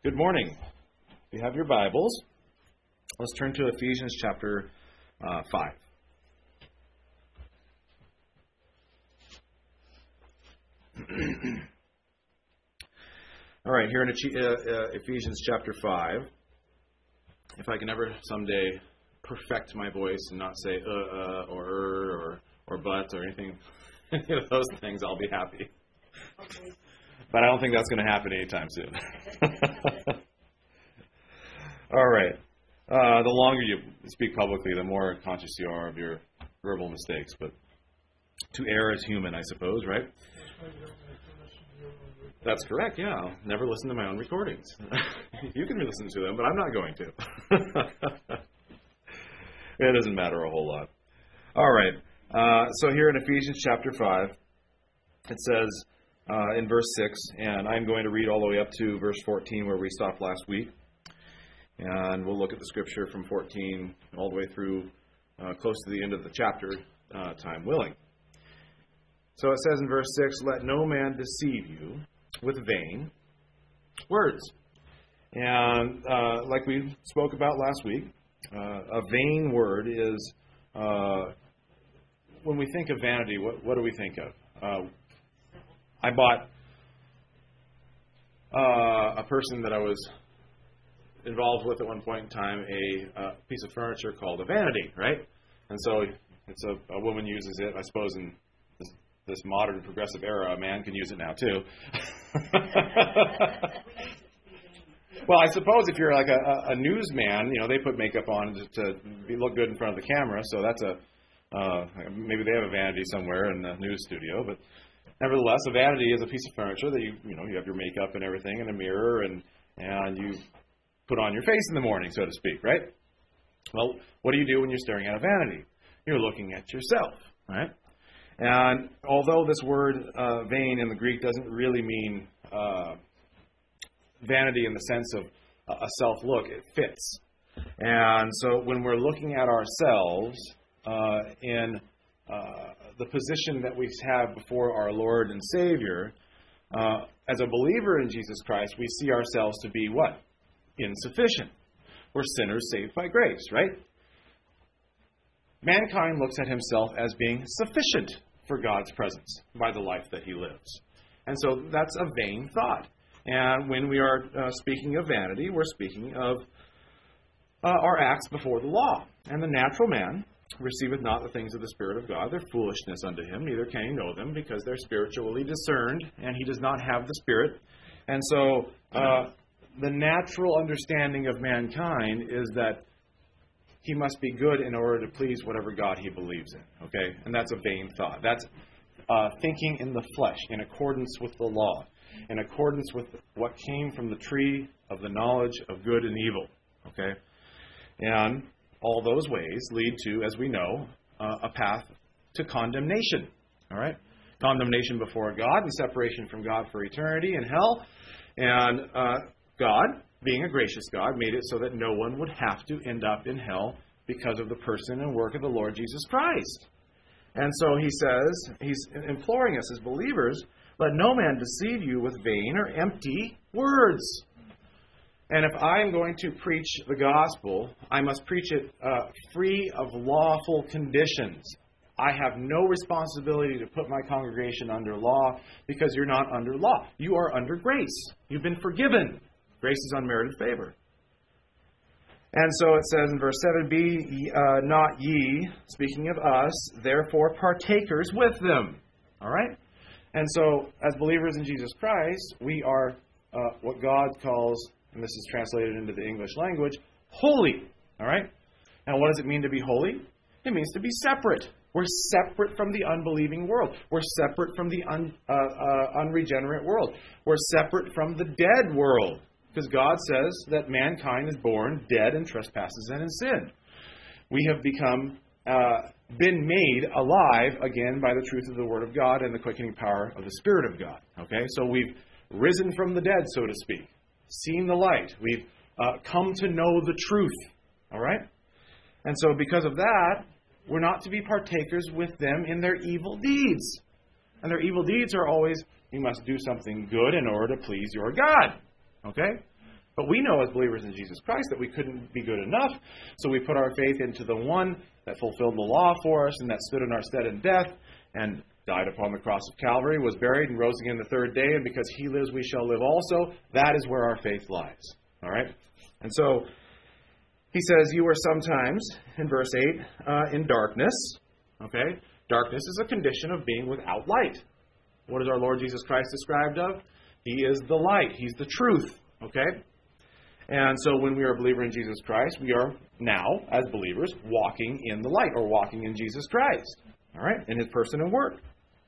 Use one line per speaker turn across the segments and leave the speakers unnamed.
Good morning. If you have your Bibles, let's turn to Ephesians chapter 5. All right, here in Ephesians chapter 5, if I can ever someday perfect my voice and not say or but or anything, any of those things, I'll be happy. Okay. But I don't think that's going to happen anytime soon. All right. The longer you speak publicly, the more conscious you are of your verbal mistakes. But to err is human, I suppose, right? That's correct, yeah. I'll never listen to my own recordings. You can listen to them, but I'm not going to. It doesn't matter a whole lot. All right. So here in Ephesians chapter 5, it says in verse 6, and I'm going to read all the way up to verse 14 where we stopped last week. And we'll look at the scripture from 14 all the way through close to the end of the chapter, time willing. So it says in verse 6, let no man deceive you with vain words. And like we spoke about last week, a vain word is, when we think of vanity, what do we think of? I bought a person that I was involved with at one point in time a piece of furniture called a vanity, right? And so it's a woman uses it. I suppose in this modern progressive era, a man can use it now too. Well, I suppose if you're like a newsman, they put makeup on to look good in front of the camera. So that's maybe they have a vanity somewhere in the news studio, but nevertheless, a vanity is a piece of furniture that you have your makeup and everything and a mirror and you put on your face in the morning, so to speak, right? Well, what do you do when you're staring at a vanity? You're looking at yourself, right? And although this word vain in the Greek doesn't really mean vanity in the sense of a self-look, it fits. And so when we're looking at ourselves in the position that we have before our Lord and Savior, as a believer in Jesus Christ, we see ourselves to be what? Insufficient. We're sinners saved by grace, right? Mankind looks at himself as being sufficient for God's presence by the life that he lives. And so that's a vain thought. And when we are speaking of vanity, we're speaking of our acts before the law. And the natural man receiveth not the things of the Spirit of God. They're foolishness unto him, neither can he know them, because they're spiritually discerned, and he does not have the Spirit. And so the natural understanding of mankind is that he must be good in order to please whatever God he believes in. Okay? And that's a vain thought. That's thinking in the flesh, in accordance with the law, in accordance with what came from the tree of the knowledge of good and evil. Okay? And all those ways lead to, as we know, a path to condemnation. All right? Condemnation before God and separation from God for eternity in hell. And God, being a gracious God, made it so that no one would have to end up in hell because of the person and work of the Lord Jesus Christ. And so he says, he's imploring us as believers, let no man deceive you with vain or empty words. And if I am going to preach the gospel, I must preach it free of lawful conditions. I have no responsibility to put my congregation under law because you're not under law. You are under grace. You've been forgiven. Grace is unmerited favor. And so it says in verse 7, be not ye, speaking of us, therefore partakers with them. All right? And so as believers in Jesus Christ, we are what God calls, and this is translated into the English language, holy. All right? Now what does it mean to be holy? It means to be separate. We're separate from the unbelieving world. We're separate from the unregenerate world. We're separate from the dead world. Because God says that mankind is born dead in trespasses and in sin. We have been made alive again by the truth of the Word of God and the quickening power of the Spirit of God. Okay? So we've risen from the dead, so to speak. Seen the light. We've come to know the truth. All right? And so because of that, we're not to be partakers with them in their evil deeds. And their evil deeds are always, you must do something good in order to please your God. Okay? But we know as believers in Jesus Christ that we couldn't be good enough, so we put our faith into the one that fulfilled the law for us and that stood in our stead in death and died upon the cross of Calvary, was buried, and rose again the third day, and because he lives, we shall live also. That is where our faith lies. All right? And so he says, you are sometimes, in verse 8, in darkness. Okay? Darkness is a condition of being without light. What is our Lord Jesus Christ described of? He is the light. He's the truth. Okay? And so when we are a believer in Jesus Christ, we are now, as believers, walking in the light, or walking in Jesus Christ. All right? In his person and work.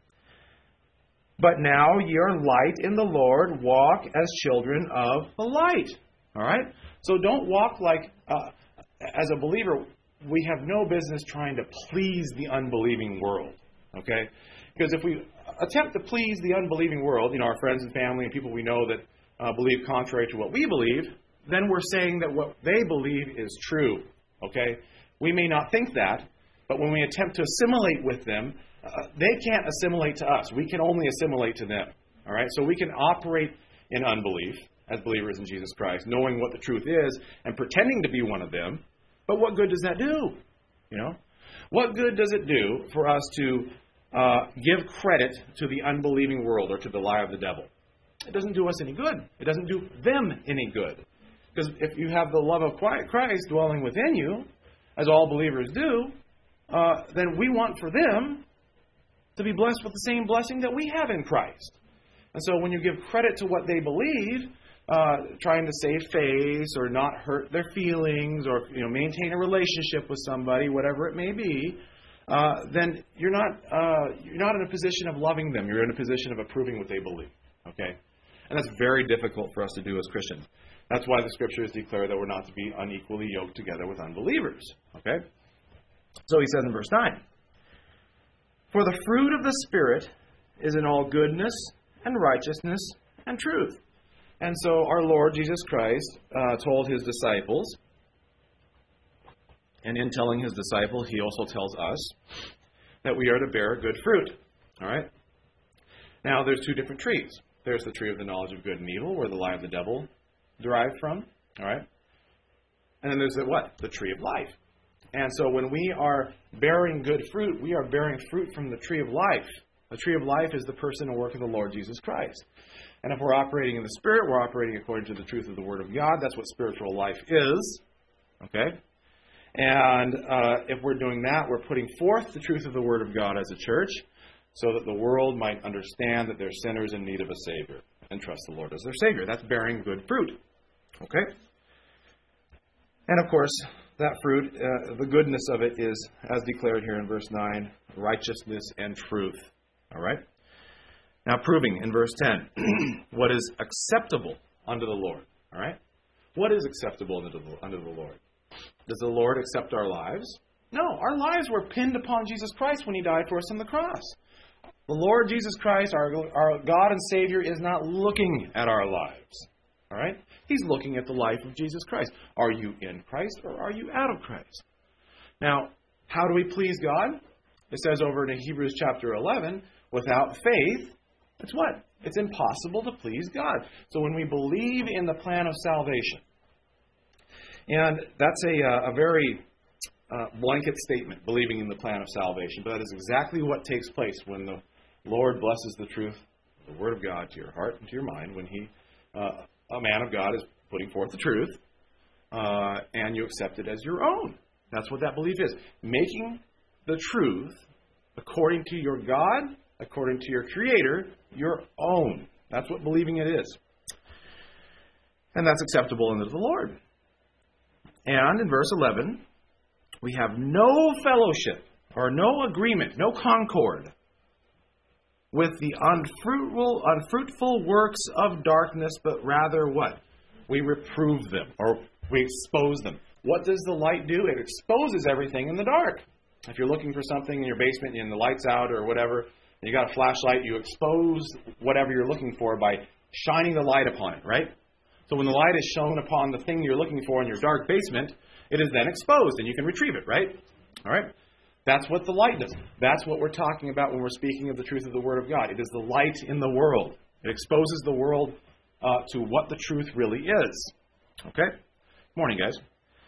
But now ye are light in the Lord, walk as children of the light. All right? So don't walk like, as a believer, we have no business trying to please the unbelieving world. Okay? Because if we attempt to please the unbelieving world, our friends and family and people we know that believe contrary to what we believe, then we're saying that what they believe is true. Okay? We may not think that, but when we attempt to assimilate with them, they can't assimilate to us. We can only assimilate to them. All right? So we can operate in unbelief as believers in Jesus Christ, knowing what the truth is and pretending to be one of them. But what good does that do? What good does it do for us to give credit to the unbelieving world or to the lie of the devil? It doesn't do us any good. It doesn't do them any good. Because if you have the love of Christ dwelling within you, as all believers do, then we want for them to be blessed with the same blessing that we have in Christ. And so when you give credit to what they believe, trying to save face or not hurt their feelings or maintain a relationship with somebody, whatever it may be, then you're not in a position of loving them. You're in a position of approving what they believe. Okay, and that's very difficult for us to do as Christians. That's why the Scriptures declare that we're not to be unequally yoked together with unbelievers. Okay, so he says in verse 9, "For the fruit of the Spirit is in all goodness and righteousness and truth." And so our Lord Jesus Christ told his disciples, and in telling his disciples, he also tells us that we are to bear good fruit. All right? Now, there's two different trees. There's the tree of the knowledge of good and evil, where the lie of the devil derived from. All right? And then there's the tree of life. And so when we are bearing good fruit, we are bearing fruit from the tree of life. The tree of life is the person and work of the Lord Jesus Christ. And if we're operating in the Spirit, we're operating according to the truth of the Word of God. That's what spiritual life is. Okay? And if we're doing that, we're putting forth the truth of the Word of God as a church so that the world might understand that they're sinners in need of a Savior and trust the Lord as their Savior. That's bearing good fruit. Okay? And of course, that fruit, the goodness of it is, as declared here in verse 9, righteousness and truth. All right? Now, proving in verse 10, what is acceptable unto the Lord. All right? What is acceptable unto the Lord? Does the Lord accept our lives? No, our lives were pinned upon Jesus Christ when he died for us on the cross. The Lord Jesus Christ, our God and Savior, is not looking at our lives. All right? He's looking at the life of Jesus Christ. Are you in Christ or are you out of Christ? Now, how do we please God? It says over in Hebrews chapter 11, without faith, it's what? It's impossible to please God. So when we believe in the plan of salvation, and that's a very blanket statement, believing in the plan of salvation, but that is exactly what takes place when the Lord blesses the truth, the Word of God, to your heart and to your mind, when He, a man of God, is putting forth the truth, and you accept it as your own. That's what that belief is. Making the truth, according to your God, according to your Creator, your own. That's what believing it is. And that's acceptable unto the Lord. And in verse 11, we have no fellowship or no agreement, no concord with the unfruitful works of darkness, but rather what? We reprove them or we expose them. What does the light do? It exposes everything in the dark. If you're looking for something in your basement and the light's out or whatever, and you got a flashlight, you expose whatever you're looking for by shining the light upon it, right? So when the light is shown upon the thing you're looking for in your dark basement, it is then exposed and you can retrieve it, right? All right? That's what the light does. That's what we're talking about when we're speaking of the truth of the Word of God. It is the light in the world. It exposes the world to what the truth really is. Okay? Morning, guys.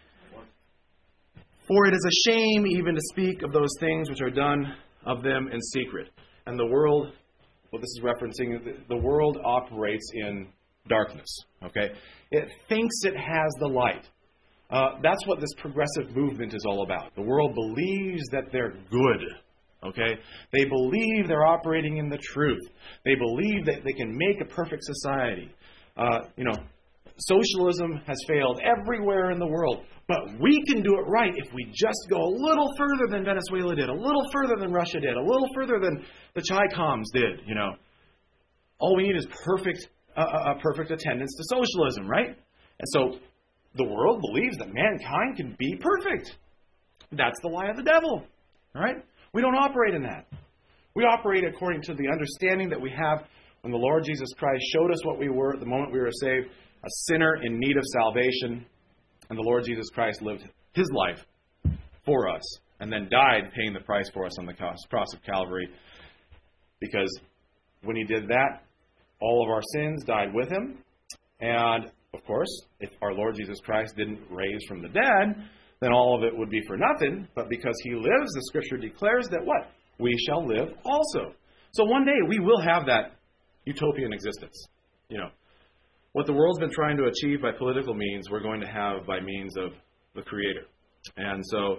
For it is a shame even to speak of those things which are done of them in secret. And the world, what this is referencing, the world operates in darkness. Okay? It thinks it has the light. That's what this progressive movement is all about. The world believes that they're good. Okay? They believe they're operating in the truth. They believe that they can make a perfect society. Socialism has failed everywhere in the world, but we can do it right if we just go a little further than Venezuela did, a little further than Russia did, a little further than the Chi-Coms did. All we need is a perfect attendance to socialism, right? And so the world believes that mankind can be perfect. That's the lie of the devil, all right? We don't operate in that. We operate according to the understanding that we have when the Lord Jesus Christ showed us what we were at the moment we were saved, a sinner in need of salvation, and the Lord Jesus Christ lived His life for us and then died paying the price for us on the cross of Calvary, because when He did that, all of our sins died with Him. And, of course, if our Lord Jesus Christ didn't raise from the dead, then all of it would be for nothing. But because He lives, the Scripture declares that what? We shall live also. So one day we will have that utopian existence. What the world's been trying to achieve by political means, we're going to have by means of the Creator. And so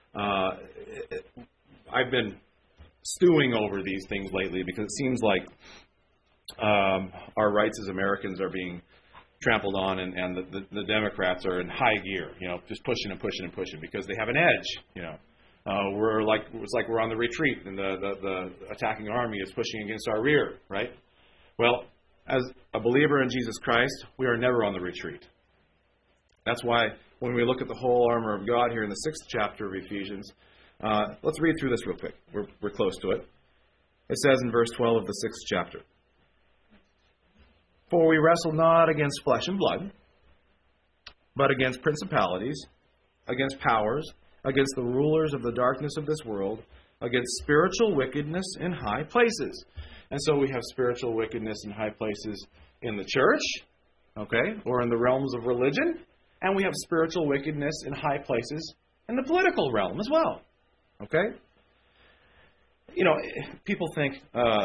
I've been stewing over these things lately because it seems like our rights as Americans are being trampled on, and the Democrats are in high gear, just pushing and pushing and pushing because they have an edge. It's like we're on the retreat and the attacking army is pushing against our rear, right? Well, as a believer in Jesus Christ, we are never on the retreat. That's why when we look at the whole armor of God here in the 6th chapter of Ephesians, let's read through this real quick. We're close to it. It says in verse 12 of the 6th chapter, "For we wrestle not against flesh and blood, but against principalities, against powers, against the rulers of the darkness of this world, against spiritual wickedness in high places." And so we have spiritual wickedness in high places in the church, okay, or in the realms of religion, and we have spiritual wickedness in high places in the political realm as well, okay? People think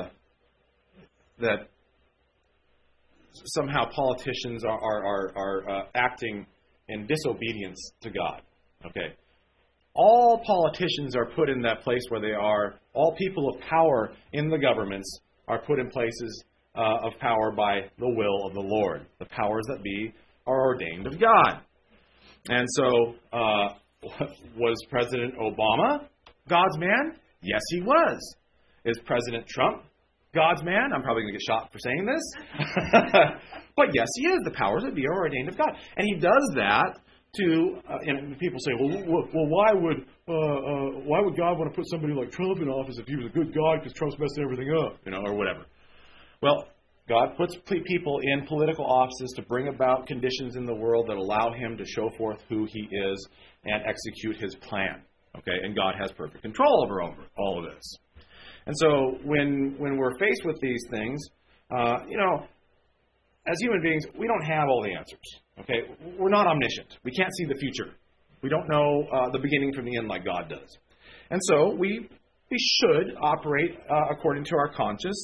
that somehow politicians are acting in disobedience to God, okay? All politicians are put in that place where they are. All people of power in the governments are put in places of power by the will of the Lord. The powers that be are ordained of God. And so, was President Obama God's man? Yes, he was. Is President Trump God's man? I'm probably going to get shot for saying this. But yes, he is. The powers that be are ordained of God. And he does that and people say, well, why would God want to put somebody like Trump in office if he was a good God because Trump's messing everything up, or whatever? Well, God puts people in political offices to bring about conditions in the world that allow Him to show forth who He is and execute His plan. Okay, and God has perfect control over all of this. And so when we're faced with these things, as human beings, we don't have all the answers. Okay, we're not omniscient. We can't see the future. We don't know the beginning from the end like God does. And so we should operate according to our conscience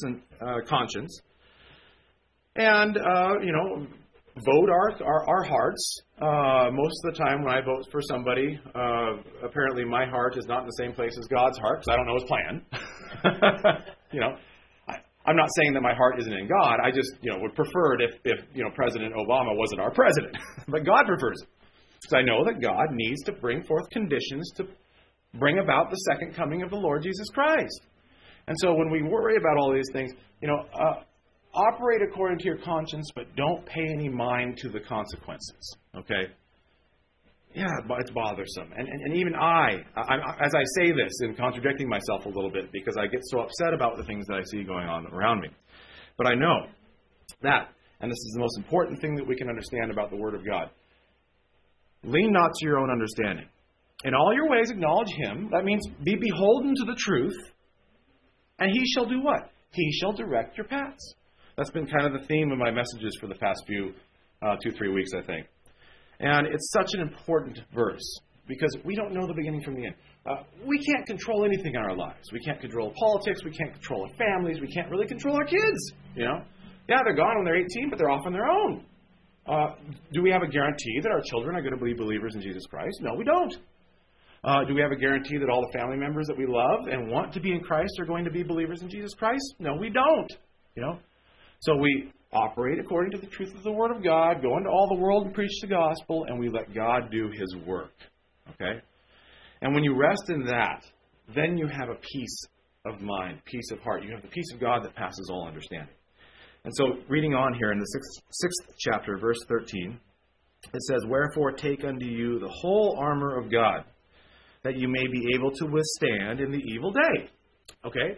and vote our hearts. Most of the time when I vote for somebody, apparently my heart is not in the same place as God's heart because I don't know His plan. I'm not saying that my heart isn't in God. I just, would prefer it if President Obama wasn't our president. But God prefers it. Because I know that God needs to bring forth conditions to bring about the second coming of the Lord Jesus Christ. And so when we worry about all these things, operate according to your conscience, but don't pay any mind to the consequences. Okay? Yeah, it's bothersome. And even I'm, as I say this, and contradicting myself a little bit because I get so upset about the things that I see going on around me. But I know that, and this is the most important thing that we can understand about the Word of God, lean not to your own understanding. In all your ways acknowledge Him. That means be beholden to the truth. And He shall do what? He shall direct your paths. That's been kind of the theme of my messages for the past few 2-3 weeks, I think. And it's such an important verse because we don't know the beginning from the end. We can't control anything in our lives. We can't control politics. We can't control our families. We can't really control our kids. Yeah, they're gone when they're 18, but they're off on their own. Do we have a guarantee that our children are going to be believers in Jesus Christ? No, we don't. Do we have a guarantee that all the family members that we love and want to be in Christ are going to be believers in Jesus Christ? No, we don't. So we operate according to the truth of the Word of God, go into all the world and preach the gospel, and we let God do His work. Okay? And when you rest in that, then you have a peace of mind, peace of heart. You have the peace of God that passes all understanding. And so, reading on here in the sixth chapter, verse 13, it says, "Wherefore take unto you the whole armor of God, that you may be able to withstand in the evil day." Okay?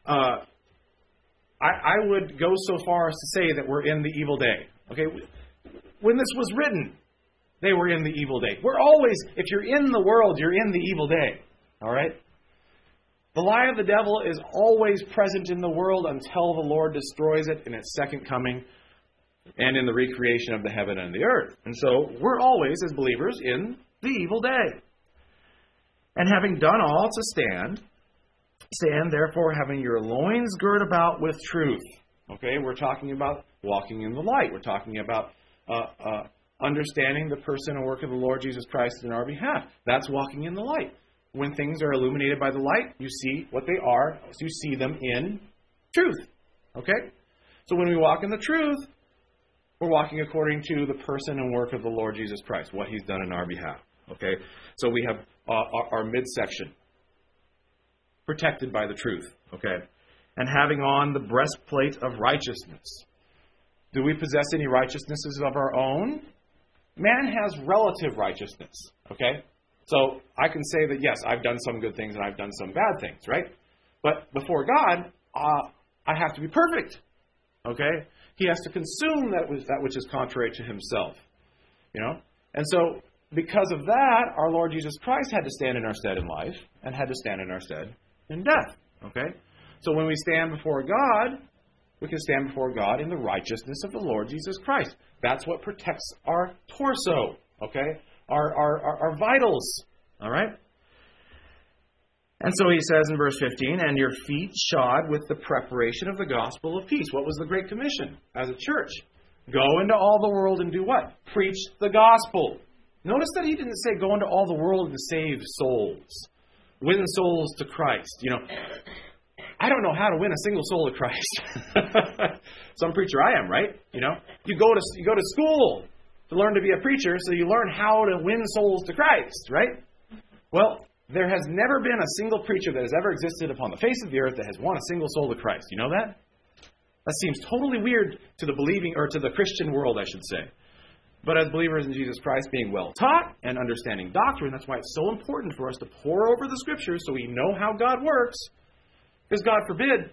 I would go so far as to say that we're in the evil day. Okay? When this was written, they were in the evil day. We're always, if you're in the world, you're in the evil day. All right? The lie of the devil is always present in the world until the Lord destroys it in its second coming and in the recreation of the heaven and the earth. And so we're always, as believers, in the evil day. "And having done all to stand therefore having your loins girt about with truth." Okay, we're talking about walking in the light. We're talking about understanding the person and work of the Lord Jesus Christ in our behalf. That's walking in the light. When things are illuminated by the light, you see what they are. You see them in truth. Okay? So when we walk in the truth, we're walking according to the person and work of the Lord Jesus Christ, what He's done in our behalf. Okay? So we have our midsection protected by the truth. Okay? And having on the breastplate of righteousness. Do we possess any righteousnesses of our own? Man has relative righteousness. Okay? So I can say that, yes, I've done some good things and I've done some bad things, right? But before God, I have to be perfect. Okay? He has to consume that which is contrary to Himself. And so, because of that, our Lord Jesus Christ had to stand in our stead in life and had to stand in our stead in death. Okay? So when we stand before God, we can stand before God in the righteousness of the Lord Jesus Christ. That's what protects our torso. Okay? Our vitals. All right? And so he says in verse 15, "And your feet shod with the preparation of the gospel of peace." What was the Great Commission as a church? Go into all the world and do what? Preach the gospel. Notice that he didn't say go into all the world and save souls. Win souls to Christ. I don't know how to win a single soul to Christ. Some preacher I am, right? You go to school to learn to be a preacher, so you learn how to win souls to Christ, right? Well, there has never been a single preacher that has ever existed upon the face of the earth that has won a single soul to Christ. You know that? That seems totally weird to the believing, or to the Christian world, I should say. But as believers in Jesus Christ, being well taught and understanding doctrine, that's why it's so important for us to pore over the Scriptures so we know how God works. Because God forbid,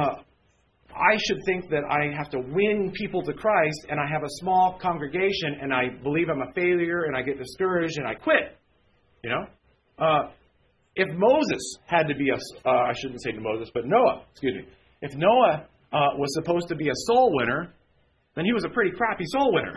I should think that I have to win people to Christ and I have a small congregation and I believe I'm a failure and I get discouraged and I quit. If Moses had to be I shouldn't say Moses, but Noah, if Noah was supposed to be a soul winner, then he was a pretty crappy soul winner.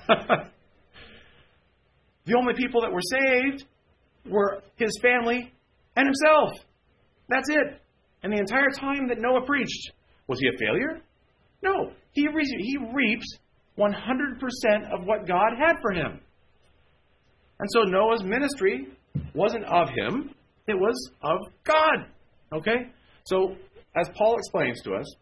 The only people that were saved were his family and himself. That's it. And the entire time that Noah preached, was he a failure? No. He reaped 100% of what God had for him. And so Noah's ministry wasn't of him. It was of God. Okay? So, as Paul explains to us,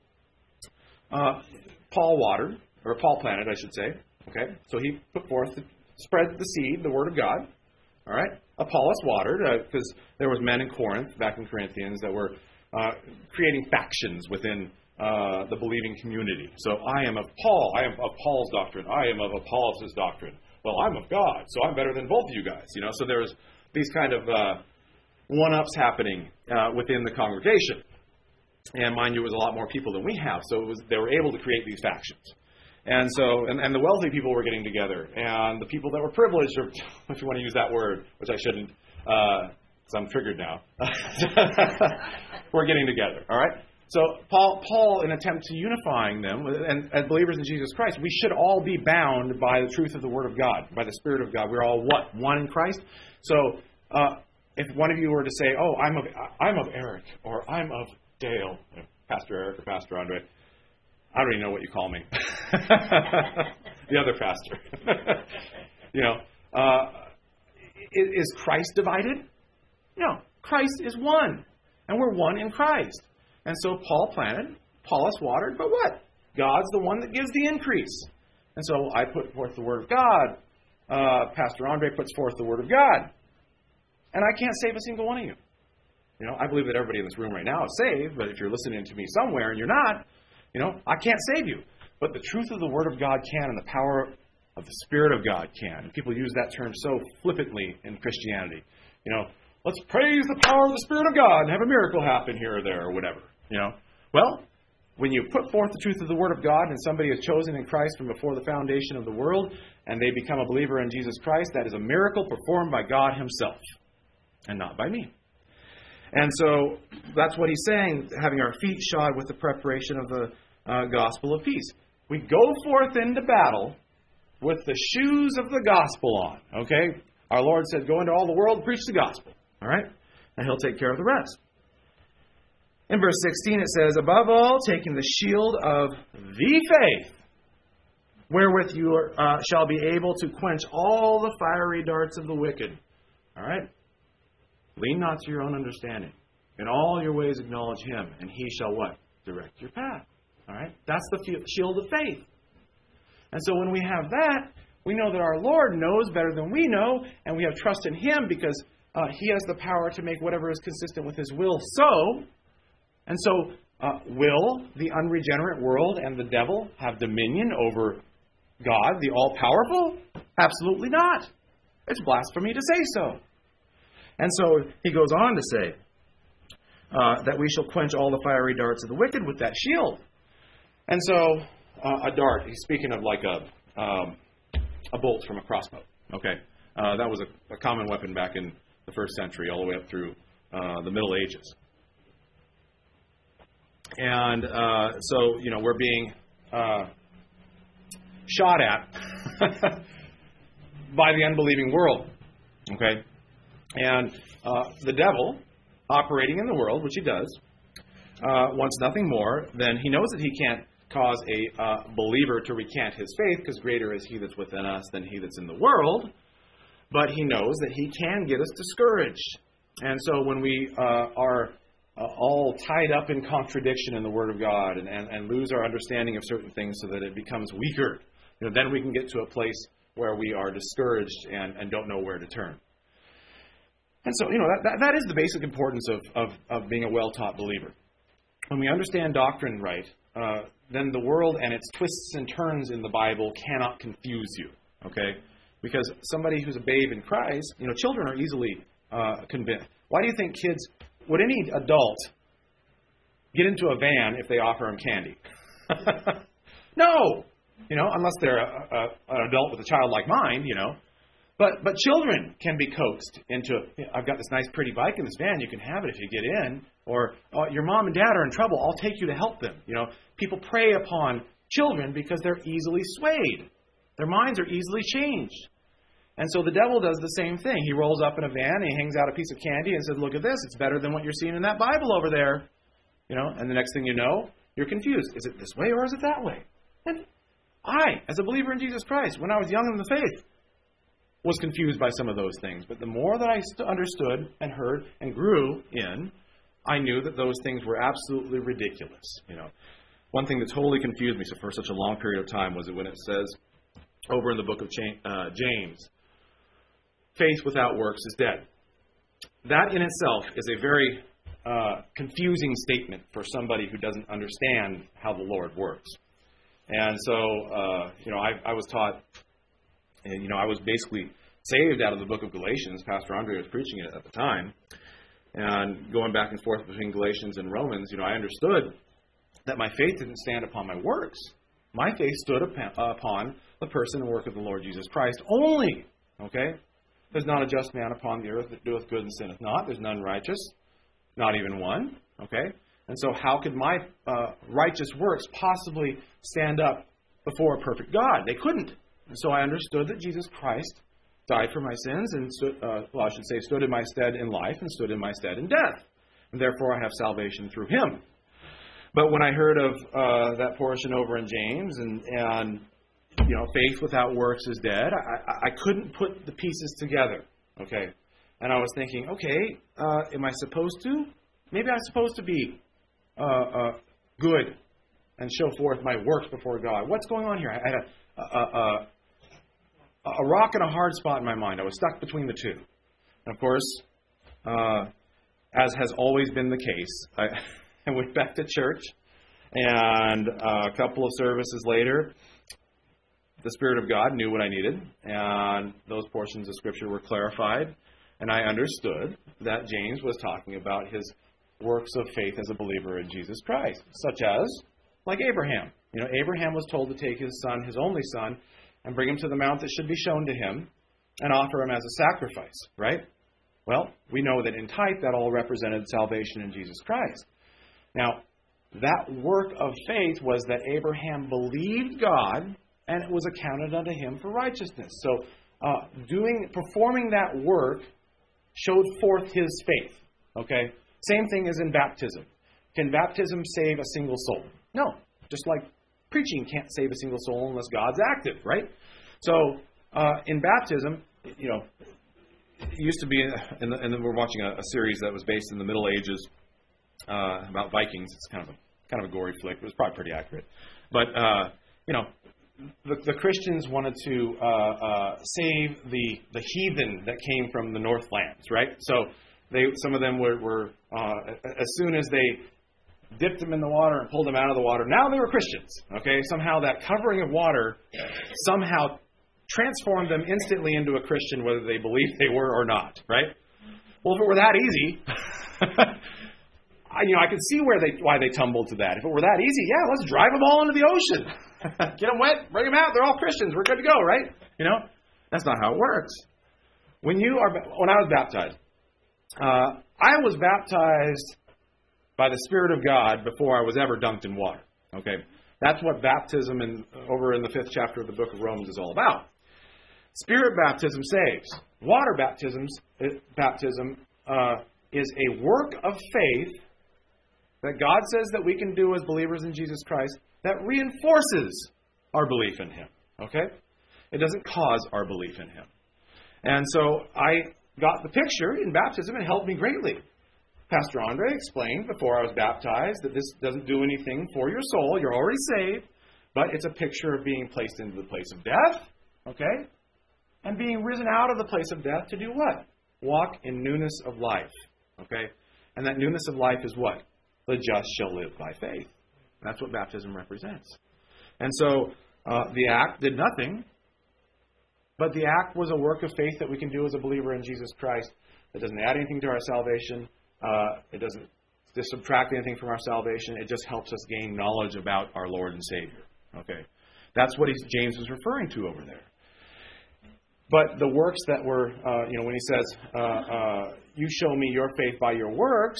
Paul planted, I should say. Okay? So he put forth, spread the seed, the Word of God. All right? Apollos watered, because there was men in Corinth, back in Corinthians, that were creating factions within the believing community. So I am of Paul. I am of Paul's doctrine. I am of Apollos' doctrine. Well, I'm of God, so I'm better than both of you guys. So there was these kind of one-ups happening within the congregation. And mind you, it was a lot more people than we have, so they were able to create these factions. And so, and the wealthy people were getting together, and the people that were privileged, or if you want to use that word, which I shouldn't, because I'm triggered now, we're getting together, all right? So Paul, in attempt to unifying them, and as believers in Jesus Christ, we should all be bound by the truth of the Word of God, by the Spirit of God. We're all what? One in Christ? So if one of you were to say, oh, I'm of Eric, or I'm of Dale, Pastor Eric or Pastor Andre, I don't even know what you call me. The other pastor. Is Christ divided? No. Christ is one. And we're one in Christ. And so Paul planted, Apollos watered, but what? God's the one that gives the increase. And so I put forth the Word of God. Pastor Andre puts forth the Word of God. And I can't save a single one of you. I believe that everybody in this room right now is saved, but if you're listening to me somewhere and you're not, I can't save you. But the truth of the Word of God can, and the power of the Spirit of God can. And people use that term so flippantly in Christianity. Let's praise the power of the Spirit of God and have a miracle happen here or there or whatever. Well, when you put forth the truth of the Word of God and somebody is chosen in Christ from before the foundation of the world and they become a believer in Jesus Christ, that is a miracle performed by God Himself and not by me. And so that's what he's saying, having our feet shod with the preparation of the gospel of peace. We go forth into battle with the shoes of the gospel on. Okay? Our Lord said, go into all the world, preach the gospel. All right? And He'll take care of the rest. In verse 16 it says, above all, taking the shield of the faith, wherewith you shall be able to quench all the fiery darts of the wicked. All right? Lean not to your own understanding. In all your ways acknowledge Him, and He shall what? Direct your path. All right? That's the shield of faith. And so when we have that, we know that our Lord knows better than we know, and we have trust in Him because He has the power to make whatever is consistent with His will so. And so, will the unregenerate world and the devil have dominion over God, the all-powerful? Absolutely not. It's blasphemy to say so. And so he goes on to say that we shall quench all the fiery darts of the wicked with that shield. And so a dart, he's speaking of like a bolt from a crossbow. Okay, that was a common weapon back in the first century, all the way up through the Middle Ages. And so we're being shot at by the unbelieving world. Okay. And the devil, operating in the world, which he does, wants nothing more than he knows that he can't cause a believer to recant his faith, because greater is he that's within us than he that's in the world. But he knows that he can get us discouraged. And so when we are all tied up in contradiction in the Word of God and lose our understanding of certain things so that it becomes weaker, then we can get to a place where we are discouraged and don't know where to turn. And so, that is the basic importance of being a well-taught believer. When we understand doctrine right, then the world and its twists and turns in the Bible cannot confuse you, okay? Because somebody who's a babe in Christ, children are easily convinced. Why do you think would any adult get into a van if they offer them candy? No! Unless they're an adult with a childlike mind, But children can be coaxed into, I've got this nice pretty bike in this van, you can have it if you get in. Or, your mom and dad are in trouble, I'll take you to help them. People prey upon children because they're easily swayed. Their minds are easily changed. And so the devil does the same thing. He rolls up in a van, and he hangs out a piece of candy and says, look at this, it's better than what you're seeing in that Bible over there. And the next thing you know, you're confused. Is it this way or is it that way? And I, as a believer in Jesus Christ, when I was young in the faith, was confused by some of those things. But the more that I understood and heard and grew in, I knew that those things were absolutely ridiculous. One thing that totally confused me for such a long period of time was when it says over in the book of James, faith without works is dead. That in itself is a very confusing statement for somebody who doesn't understand how the Lord works. And so, I was taught, and, I was basically saved out of the book of Galatians. Pastor Andre was preaching it at the time. And going back and forth between Galatians and Romans, I understood that my faith didn't stand upon my works. My faith stood upon the person and work of the Lord Jesus Christ only. Okay? There's not a just man upon the earth that doeth good and sinneth not. There's none righteous, not even one. Okay? And so how could my righteous works possibly stand up before a perfect God? They couldn't. And so I understood that Jesus Christ died for my sins and stood in my stead in life and stood in my stead in death. And therefore I have salvation through him. But when I heard of that portion over in James and faith without works is dead, I couldn't put the pieces together. Okay. And I was thinking, okay, am I supposed to? Maybe I'm supposed to be good and show forth my works before God. What's going on here? I had a rock and a hard spot in my mind. I was stuck between the two. And of course, as has always been the case, I went back to church, and a couple of services later, the Spirit of God knew what I needed, and those portions of Scripture were clarified, and I understood that James was talking about his works of faith as a believer in Jesus Christ, such as, like Abraham. Abraham was told to take his son, his only son, and bring him to the mount that should be shown to him and offer him as a sacrifice, right? Well, we know that in type that all represented salvation in Jesus Christ. Now, that work of faith was that Abraham believed God and it was accounted unto him for righteousness. So, performing that work showed forth his faith, okay? Same thing as in baptism. Can baptism save a single soul? No. Just like preaching can't save a single soul unless God's active, right? So, in baptism, it used to be, and then we're watching a series that was based in the Middle Ages about Vikings. It's kind of a gory flick. It was probably pretty accurate. But, the Christians wanted to save the heathen that came from the Northlands, right? So, some of them were as soon as they dipped them in the water and pulled them out of the water, now they were Christians, okay? Somehow that covering of water somehow transformed them instantly into a Christian, whether they believed they were or not, right? Well, if it were that easy, I could see why they tumbled to that. If it were that easy, yeah, let's drive them all into the ocean. Get them wet, bring them out, they're all Christians, we're good to go, right? That's not how it works. When I was baptized, I was baptized by the Spirit of God before I was ever dunked in water. Okay, that's what baptism over in the 5th chapter of the book of Romans is all about. Spirit baptism saves. Water baptism is a work of faith that God says that we can do as believers in Jesus Christ that reinforces our belief in Him. Okay, it doesn't cause our belief in Him. And so I got the picture in baptism. It helped me greatly. Pastor Andre explained before I was baptized that this doesn't do anything for your soul. You're already saved, but it's a picture of being placed into the place of death, okay? And being risen out of the place of death to do what? Walk in newness of life, okay? And that newness of life is what? The just shall live by faith. That's what baptism represents. And so the act did nothing, but the act was a work of faith that we can do as a believer in Jesus Christ. It doesn't add anything to our salvation. It doesn't subtract anything from our salvation. It just helps us gain knowledge about our Lord and Savior. Okay, that's what James is referring to over there. But the works that were, when he says, "You show me your faith by your works,"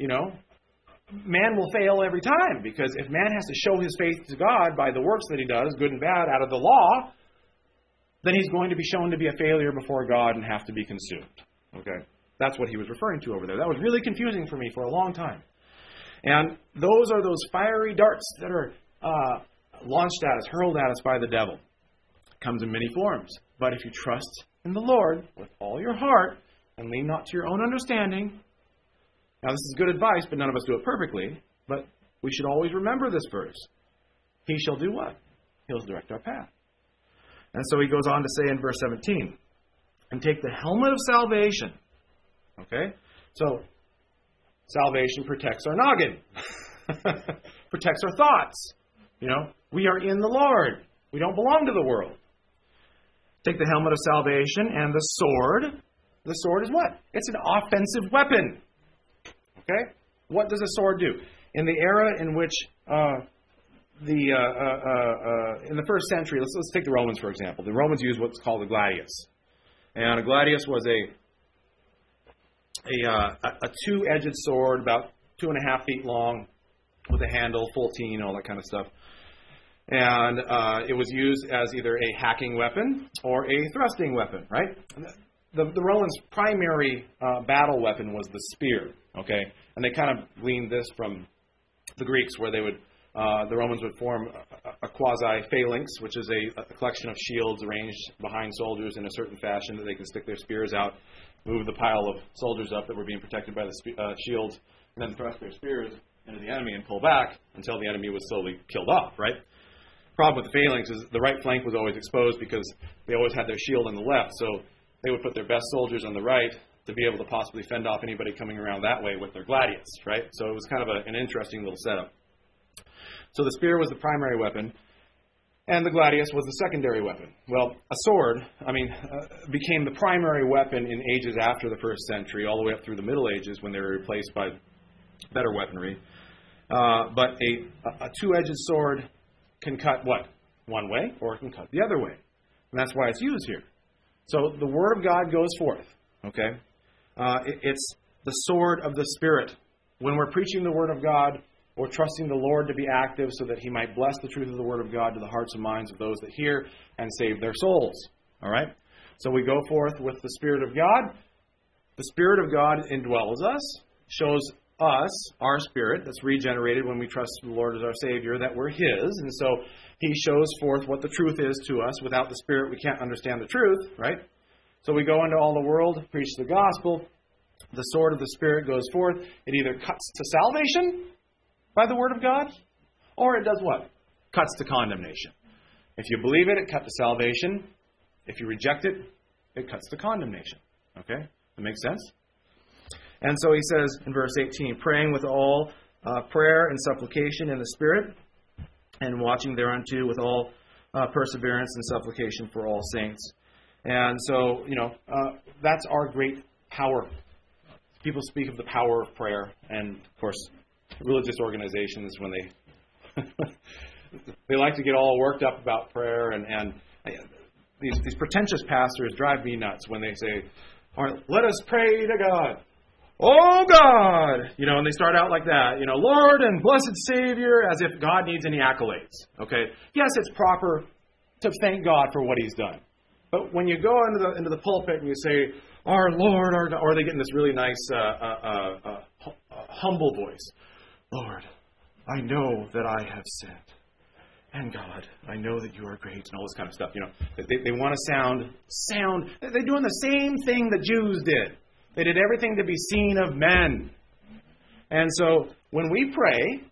man will fail every time, because if man has to show his faith to God by the works that he does, good and bad, out of the law, then he's going to be shown to be a failure before God and have to be consumed. Okay. That's what he was referring to over there. That was really confusing for me for a long time. And those are those fiery darts that are launched at us, hurled at us by the devil. It comes in many forms. But if you trust in the Lord with all your heart and lean not to your own understanding. Now this is good advice, but none of us do it perfectly. But we should always remember this verse. He shall do what? He'll direct our path. And so he goes on to say in verse 17, and take the helmet of salvation. Okay? So, salvation protects our noggin. Protects our thoughts. We are in the Lord. We don't belong to the world. Take the helmet of salvation and the sword. The sword is what? It's an offensive weapon. Okay? What does a sword do? In the era in which in the first century, let's take the Romans for example. The Romans used what's called a gladius. And a gladius was a two-edged sword, about 2.5 feet long, with a handle, full teen, all that kind of stuff. And it was used as either a hacking weapon or a thrusting weapon, right? The Romans' primary battle weapon was the spear, okay? And they kind of gleaned this from the Greeks, where they would, the Romans would form a quasi-phalanx, which is a collection of shields arranged behind soldiers in a certain fashion that they could stick their spears out, move the pile of soldiers up that were being protected by the shields, and then thrust their spears into the enemy and pull back until the enemy was slowly killed off, right? Problem with the phalanx is the right flank was always exposed because they always had their shield on the left, so they would put their best soldiers on the right to be able to possibly fend off anybody coming around that way with their gladius, right? So it was kind of an interesting little setup. So the spear was the primary weapon, and the gladius was the secondary weapon. Well, a sword, became the primary weapon in ages after the first century, all the way up through the Middle Ages when they were replaced by better weaponry. But a two-edged sword can cut what? One way, or it can cut the other way. And that's why it's used here. So the Word of God goes forth, okay? It's the sword of the Spirit. When we're preaching the Word of God, we're trusting the Lord to be active so that He might bless the truth of the Word of God to the hearts and minds of those that hear and save their souls, all right? So we go forth with the Spirit of God. The Spirit of God indwells us, shows us, our spirit, that's regenerated when we trust the Lord as our Savior, that we're His. And so He shows forth what the truth is to us. Without the Spirit, we can't understand the truth, right? So we go into all the world, preach the gospel. The sword of the Spirit goes forth. It either cuts to salvation by the Word of God, or it does what? Cuts to condemnation. If you believe it, it cuts to salvation. If you reject it, it cuts to condemnation. Okay? That makes sense? And so he says in verse 18, praying with all prayer and supplication in the Spirit, and watching thereunto with all perseverance and supplication for all saints. And so, that's our great power. People speak of the power of prayer, and of course, religious organizations, when they like to get all worked up about prayer, and these pretentious pastors drive me nuts when they say, all right, let us pray to God. Oh, God! And they start out like that. Lord and blessed Savior, as if God needs any accolades. Okay? Yes, it's proper to thank God for what He's done. But when you go into the pulpit and you say, our Lord, our God, or they get in this really nice, humble voice. Lord, I know that I have sinned. And God, I know that you are great, and all this kind of stuff. They want to sound. They're doing the same thing the Jews did. They did everything to be seen of men. And so when we pray,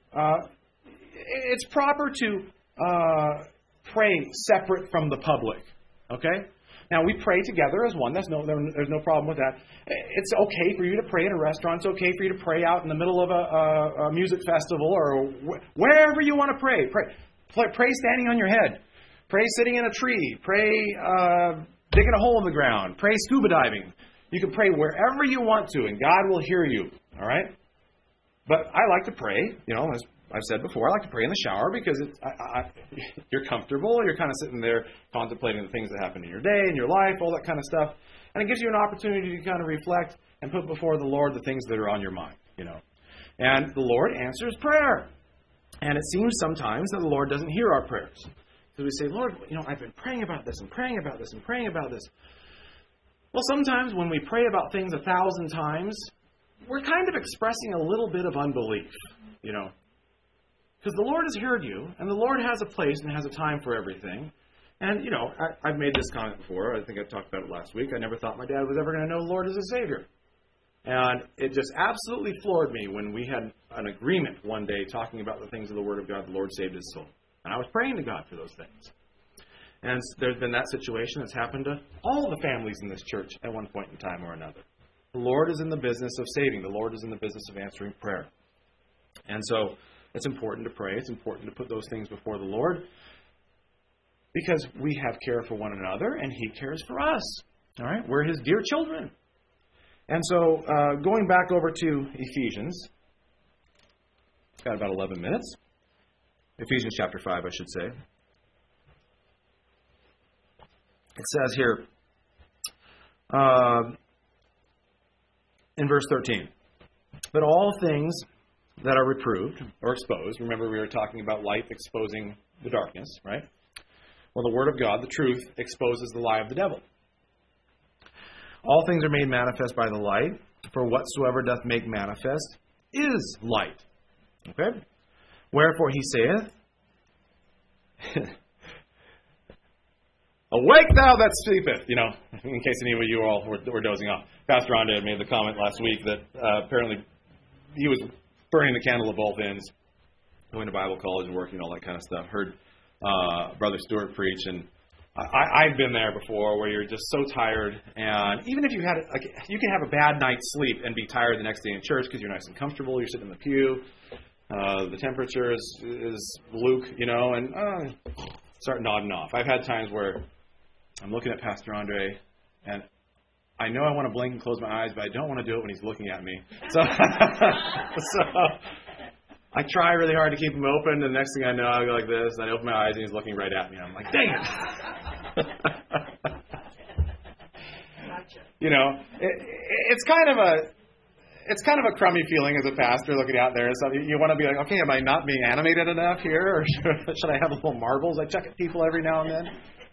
it's proper to pray separate from the public. Okay? Now, we pray together as one. There's no problem with that. It's okay for you to pray in a restaurant. It's okay for you to pray out in the middle of a music festival or wherever you want to pray. Pray standing on your head. Pray sitting in a tree. Pray digging a hole in the ground. Pray scuba diving. You can pray wherever you want to, and God will hear you. All right? But I like to pray, as I've said before, I like to pray in the shower because you're comfortable. You're kind of sitting there contemplating the things that happen in your day, in your life, all that kind of stuff. And it gives you an opportunity to kind of reflect and put before the Lord the things that are on your mind, And the Lord answers prayer. And it seems sometimes that the Lord doesn't hear our prayers. So we say, Lord, I've been praying about this and praying about this and praying about this. Well, sometimes when we pray about things 1,000 times, we're kind of expressing a little bit of unbelief, Because the Lord has heard you, and the Lord has a place and has a time for everything. And, I've made this comment before. I think I talked about it last week. I never thought my dad was ever going to know the Lord as a Savior. And it just absolutely floored me when we had an agreement one day talking about the things of the Word of God. The Lord saved his soul. And I was praying to God for those things. And there's been that situation that's happened to all the families in this church at one point in time or another. The Lord is in the business of saving. The Lord is in the business of answering prayer. And so it's important to pray. It's important to put those things before the Lord because we have care for one another and He cares for us. All right? We're His dear children. And so going back over to Ephesians, it's got about 11 minutes. Ephesians chapter 5, I should say. It says here in verse 13, but all things that are reproved or exposed. Remember, we were talking about light exposing the darkness, right? Well, the Word of God, the truth, exposes the lie of the devil. All things are made manifest by the light, for whatsoever doth make manifest is light. Okay? Wherefore he saith, Awake thou that sleepeth! You know, in case any of you all were dozing off. Pastor Andre had made the comment last week that apparently he was burning the candle at both ends, going to Bible college and working, all that kind of stuff. Heard Brother Stewart preach, and I've been there before where you're just so tired, and even if you had, you can have a bad night's sleep and be tired the next day in church because you're nice and comfortable, you're sitting in the pew, the temperature is luke, you know, and start nodding off. I've had times where I'm looking at Pastor Andre, and I know I want to blink and close my eyes, but I don't want to do it when he's looking at me. So I try really hard to keep them open, and the next thing I know, I go like this, and I open my eyes, and he's looking right at me. I'm like, dang it! You know, it's kind of a crummy feeling as a pastor looking out there. So you want to be like, okay, am I not being animated enough here, or should I have little marbles I check at people every now and then?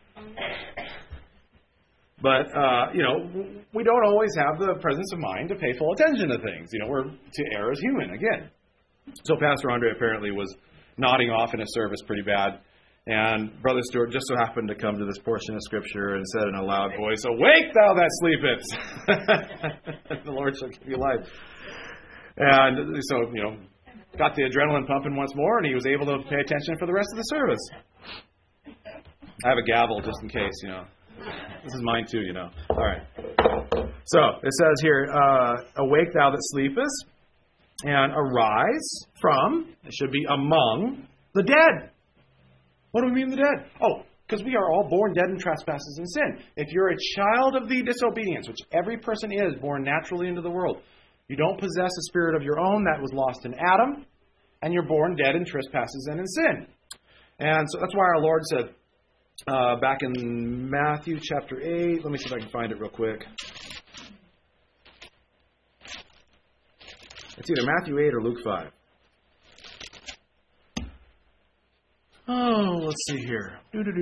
But, you know, we don't always have the presence of mind to pay full attention to things. You know, we're to err as human, again. So Pastor Andre apparently was nodding off in his service pretty bad. And Brother Stewart just so happened to come to this portion of Scripture and said in a loud voice, Awake thou that sleepest! The Lord shall give you life. And so, you know, got the adrenaline pumping once more, and he was able to pay attention for the rest of the service. I have a gavel just in case, you know. This is mine too, you know. All right. So, it says here, Awake thou that sleepest, and arise from, it should be among, the dead. What do we mean the dead? Oh, because we are all born dead in trespasses and sin. If you're a child of the disobedience, which every person is born naturally into the world, you don't possess a spirit of your own that was lost in Adam, and you're born dead in trespasses and in sin. And so that's why our Lord said, back in Matthew chapter 8, let me see if I can find it real quick. It's either Matthew 8 or Luke 5. Oh, let's see here.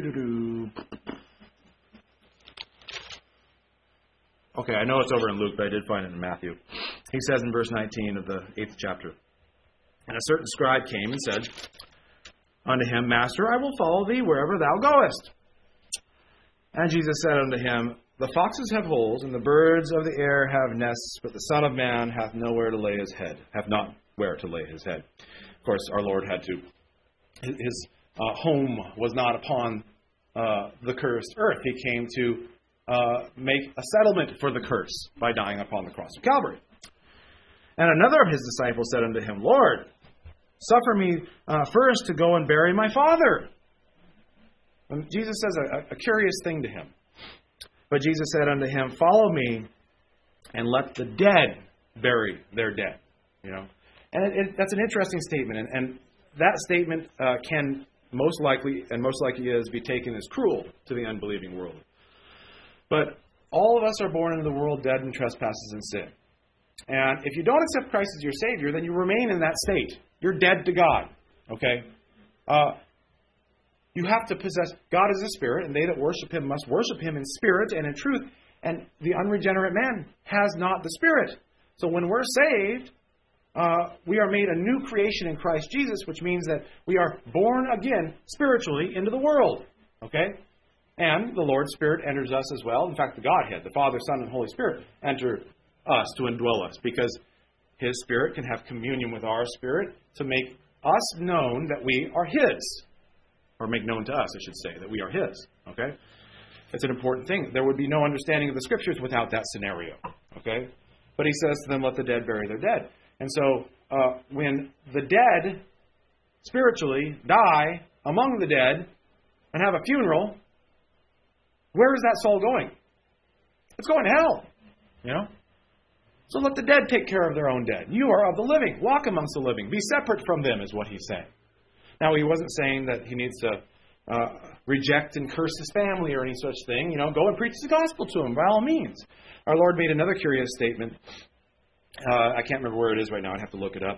Okay, I know it's over in Luke, but I did find it in Matthew. He says in verse 19 of the 8th chapter, And a certain scribe came and said unto him, Master, I will follow thee wherever thou goest. And Jesus said unto him, The foxes have holes, and the birds of the air have nests, but the Son of Man hath nowhere to lay his head, hath not where to lay his head. Of course, our Lord had to, his home was not upon the cursed earth. He came to make a settlement for the curse by dying upon the cross of Calvary. And another of his disciples said unto him, Lord, suffer me first to go and bury my father. And Jesus says a curious thing to him. But Jesus said unto him, Follow me, and let the dead bury their dead. You know, and that's an interesting statement. And that statement can most likely is, be taken as cruel to the unbelieving world. But all of us are born into the world dead in trespasses and sin. And if you don't accept Christ as your Savior, then you remain in that state. You're dead to God. Okay? You have to possess, God is a spirit, and they that worship Him must worship Him in spirit and in truth. And the unregenerate man has not the Spirit. So when we're saved, we are made a new creation in Christ Jesus, which means that we are born again spiritually into the world. Okay? And the Lord's Spirit enters us as well. In fact, the Godhead, the Father, Son, and Holy Spirit, enter us to indwell us, because His Spirit can have communion with our spirit to make us known that we are His. Or make known to us, I should say, that we are His. Okay? It's an important thing. There would be no understanding of the Scriptures without that scenario. Okay? But He says to them, let the dead bury their dead. And so, when the dead, spiritually, die among the dead and have a funeral, where is that soul going? It's going to hell. You know? So let the dead take care of their own dead. You are of the living. Walk amongst the living. Be separate from them, is what He's saying. Now, He wasn't saying that he needs to reject and curse his family or any such thing. You know, go and preach the gospel to him by all means. Our Lord made another curious statement. I can't remember where it is right now. I'd have to look it up.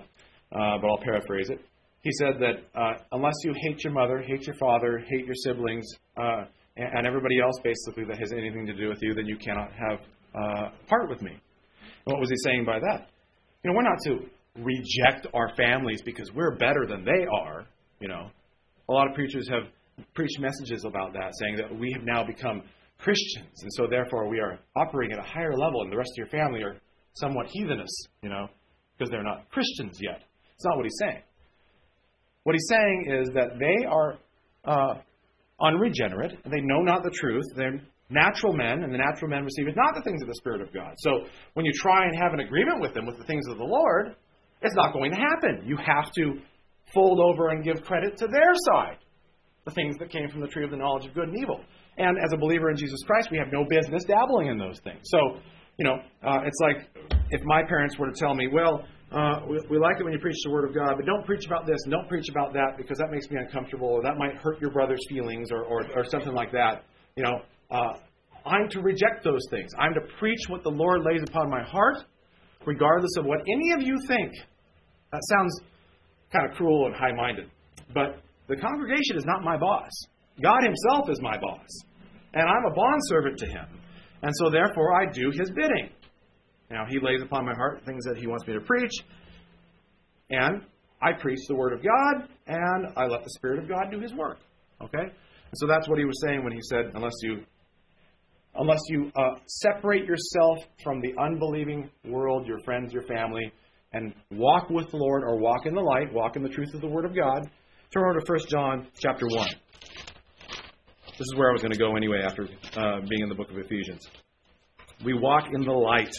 but I'll paraphrase it. He said that unless you hate your mother, hate your father, hate your siblings, and everybody else basically that has anything to do with you, then you cannot have part with me. And what was he saying by that? We're not to reject our families because we're better than they are. A lot of preachers have preached messages about that, saying that we have now become Christians, and so therefore we are operating at a higher level, and the rest of your family are somewhat heathenish, because they're not Christians yet. It's not what he's saying. What he's saying is that they are unregenerate, they know not the truth, they're natural men, and the natural men receive not the things of the Spirit of God. So when you try and have an agreement with them with the things of the Lord, it's not going to happen. You have to fold over and give credit to their side, the things that came from the tree of the knowledge of good and evil. And as a believer in Jesus Christ, we have no business dabbling in those things. So, it's like if my parents were to tell me, well, we like it when you preach the Word of God, but don't preach about this and don't preach about that because that makes me uncomfortable, or that might hurt your brother's feelings, or something like that. I'm to reject those things. I'm to preach what the Lord lays upon my heart, regardless of what any of you think. That sounds kind of cruel and high-minded, but the congregation is not my boss. God himself is my boss, and I'm a bondservant to him, and so therefore I do his bidding. Now, he lays upon my heart things that he wants me to preach, and I preach the Word of God, and I let the Spirit of God do his work. Okay? And so that's what he was saying when he said, unless you separate yourself from the unbelieving world, your friends, your family, and walk with the Lord, or walk in the light, walk in the truth of the Word of God, turn over to 1 John chapter 1. This is where I was going to go anyway after being in the book of Ephesians. We walk in the light.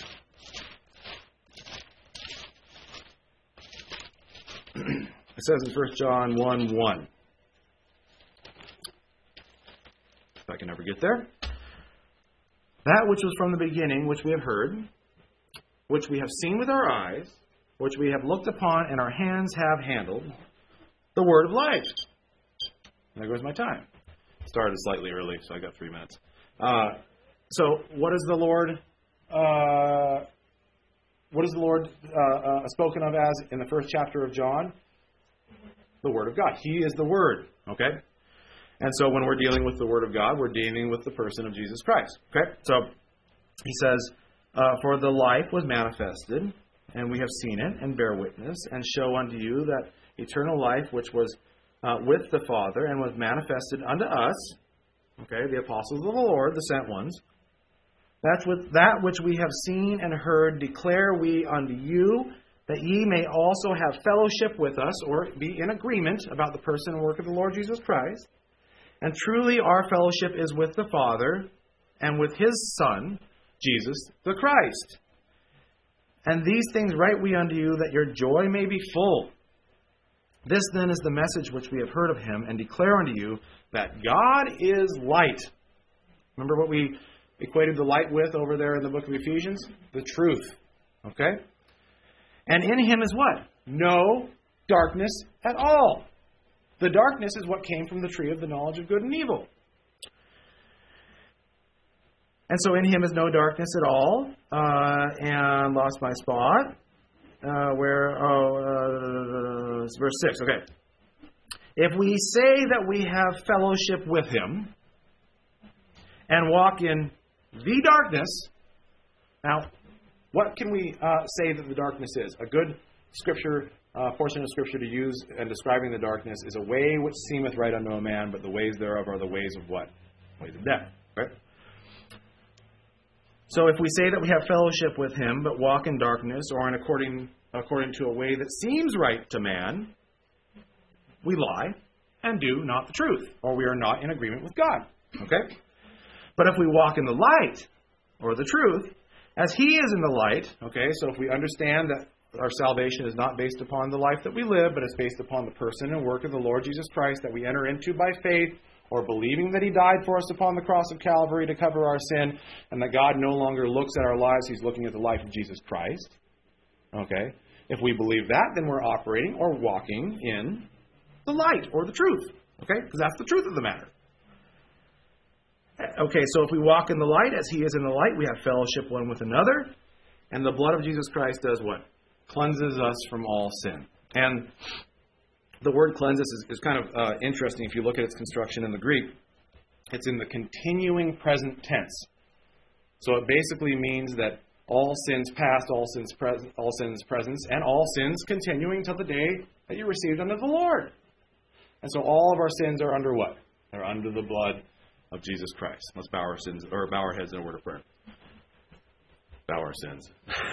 It says in 1 John 1:1. If I can ever get there. That which was from the beginning, which we have heard, which we have seen with our eyes, which we have looked upon and our hands have handled, the word of life. And there goes my time. Started slightly early, so I got 3 minutes. So what is the Lord? What is the Lord spoken of as in the first chapter of John? The Word of God. He is the Word. Okay? And so when we're dealing with the Word of God, we're dealing with the person of Jesus Christ. Okay? So he says, for the life was manifested, and we have seen it, and bear witness, and show unto you that eternal life which was with the Father, and was manifested unto us, okay, the apostles of the Lord, the sent ones. That's with that which we have seen and heard declare we unto you, that ye may also have fellowship with us, or be in agreement about the person and work of the Lord Jesus Christ. And truly our fellowship is with the Father, and with his Son, Jesus the Christ. And these things write we unto you, that your joy may be full. This then is the message which we have heard of him, and declare unto you, that God is light. Remember what we equated the light with over there in the book of Ephesians? The truth. Okay? And in him is what? No darkness at all. The darkness is what came from the tree of the knowledge of good and evil. And so in him is no darkness at all. And lost my spot. Verse 6, okay. If we say that we have fellowship with him and walk in the darkness, now, what can we say that the darkness is? A good scripture, portion of scripture to use in describing the darkness is a way which seemeth right unto a man, but the ways thereof are the ways of what? Ways of death, right? So if we say that we have fellowship with him, but walk in darkness, or in according to a way that seems right to man, we lie and do not the truth, or we are not in agreement with God. Okay? But if we walk in the light, or the truth, as he is in the light, okay, so if we understand that our salvation is not based upon the life that we live, but it's based upon the person and work of the Lord Jesus Christ that we enter into by faith, or believing that he died for us upon the cross of Calvary to cover our sin, and that God no longer looks at our lives, he's looking at the life of Jesus Christ. Okay? If we believe that, then we're operating or walking in the light or the truth. Okay? Because that's the truth of the matter. Okay, so if we walk in the light as he is in the light, we have fellowship one with another. And the blood of Jesus Christ does what? Cleanses us from all sin. And the word cleanses is kind of interesting if you look at its construction in the Greek. It's in the continuing present tense. So it basically means that all sins past, all sins present, and all sins continuing till the day that you received unto the Lord. And so all of our sins are under what? They're under the blood of Jesus Christ. Let's bow our heads in a word of prayer. Bow our sins.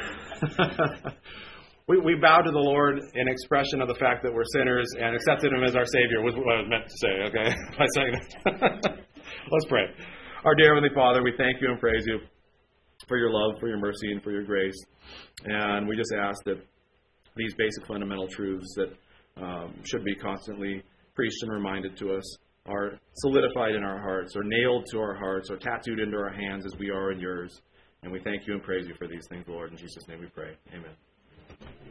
We bow to the Lord in expression of the fact that we're sinners and accepted Him as our Savior, was what I was meant to say, okay? By saying that. Let's pray. Our dear Heavenly Father, we thank You and praise You for Your love, for Your mercy, and for Your grace. And we just ask that these basic fundamental truths that should be constantly preached and reminded to us are solidified in our hearts, or nailed to our hearts, or tattooed into our hands as we are in Yours. And we thank You and praise You for these things, Lord. In Jesus' name we pray. Amen.